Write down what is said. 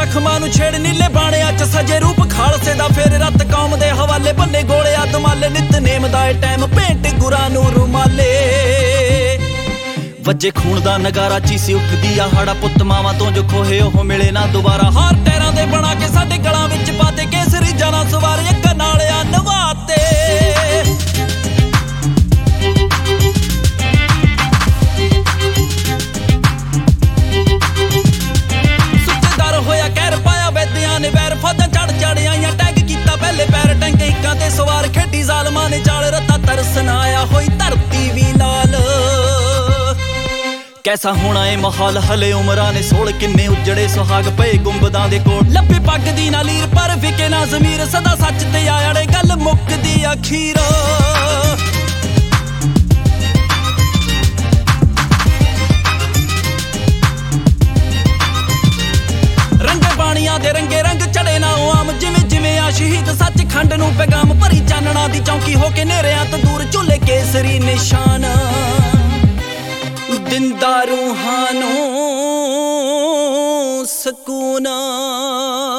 ਜ਼ਖਮਾਂ ਨੂੰ ਛੇੜ ਨੀਲੇ ਬਾਣਿਆਂ ਚ ਸਜੇ ਰੂਪ ਖਾਲਸੇ ਦਾ ਫੇਰ ਰੱਤ ਕੌਮ ਦੇ ਹਵਾਲੇ ਬੰਨੇ ਗੋਲਿਆ ਦਮਾਲੇ ਨਿਤਨੇਮ ਦਾ ਏ ਟਾਈਮ ਭੇਂਟ ਗੁਰਾਂ ਨੂੰ ਰੁਮਾਲੇ ਵੱਜੇ ਖੂਨ ਦਾ ਨਗਾਰਾ ਚੀਸੀ ਉੱਠਦੀ ਆ ਹਾੜਾ ਪੁੱਤ ਮਾਵਾਂ ਤੋਂ ਜੋ ਖੋਹੇ ਉਹ ਮਿਲੇ ਨਾ ਦੁਬਾਰਾ ਹਾਰ ਟੈਰਾਂ ਦੇ ਬਣਾ ਕੇ ਸਾਡੇ ਗਲਾਂ ਵਿੱਚ ਪਾਤੇ ਕੇਸਰੀ ਜਾਨਾ ਸਵਾਰੇ ਅੱਗਾ ਨਾਲਿਆਂ ਨਵਾਤੇ ਸੁੱਚੇਦਾਰ ਹੋਇਆ ਕਹਿਰ ਪਾਇਆ ਵੈਦਿਆਂ ਨੇ ਵੈਰ ਫੌਜਾਂ ਚੜ ਆਈਆਂ ਟੈਗ ਕੀਤਾ ਪਹਿਲੇ ਪੈਰ ਟੈਂਕੇ ਹਿੱਕਾਂ ਤੇ ਸਵਾਰ ਖੇਡੀ ਜ਼ਾਲਮਾਂ ਨੇ ਚਾਲ ਰੱਤਾ ਤਰਸਨ ਆਇਆ ਹੋਈ ਧਰਤੀ ਵੀ ਲਾਲ कैसा होना ए माहौल हले उमरां ने सोल किन्ने उजड़े सुहाग पए गुंबदां दे कोल लब्बे पग दी ना लीर पर विके ना ज़मीर सदा सच ते आड़े गल मुकदी अखीर रंगे बाणियां दे रंगे रंग चढ़े ना आम जिवें जिवें आ शहीद सच खंड नूं पैगाम भरी चानणा दी चौंकी हो के नेरियां तो दूर झुले केसरी निशान दिंदा रूहां नूं सकून।